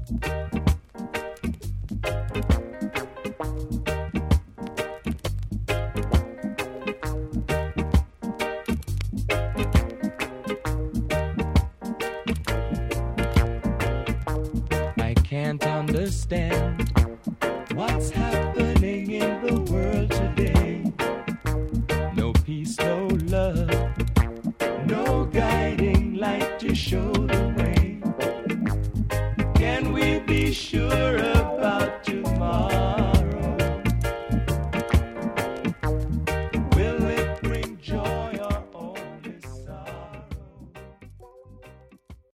I can't understand what's happening in the world